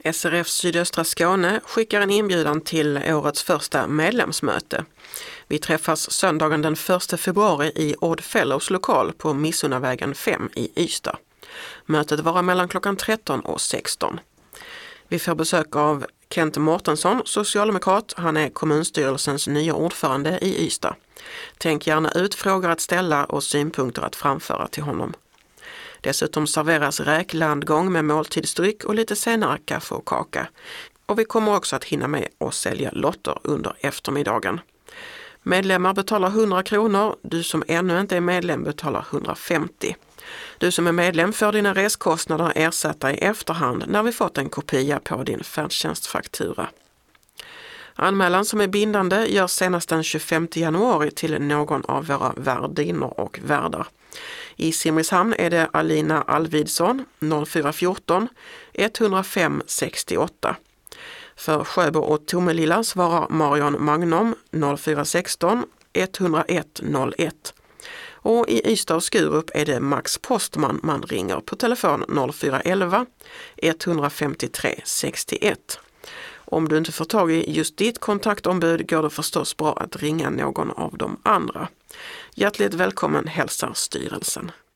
SRF Sydöstra Skåne skickar en inbjudan till årets första medlemsmöte. Vi träffas söndagen den 1 februari i Odd Fellows lokal på Missunnavägen 5 i Ystad. Mötet varar mellan klockan 13 och 16. Vi får besök av Kent Mårtensson, socialdemokrat. Han är kommunstyrelsens nya ordförande i Ystad. Tänk gärna ut frågor att ställa och synpunkter att framföra till honom. Dessutom serveras räklandgång med måltidsdryck och lite senare kaffe och kaka. Och vi kommer också att hinna med att sälja lotter under eftermiddagen. Medlemmar betalar 100 kronor. Du som ännu inte är medlem betalar 150. Du som är medlem får dina reskostnader ersatta i efterhand när vi fått en kopia på din färdtjänstfaktura. Anmälan som är bindande görs senast den 25 januari till någon av våra värdinnor och värdar. I Simrishamn är det Alina Alvidsson 0414 105 68. För Sjöbo och Tomelilla svarar Marion Magnom 0416 101 01. Och i Ystad och Skurup är det Max Postman man ringer på telefon 0411 153 61. Om du inte får tag i just ditt kontaktombud går det förstås bra att ringa någon av de andra. Hjärtligt välkommen hälsar styrelsen.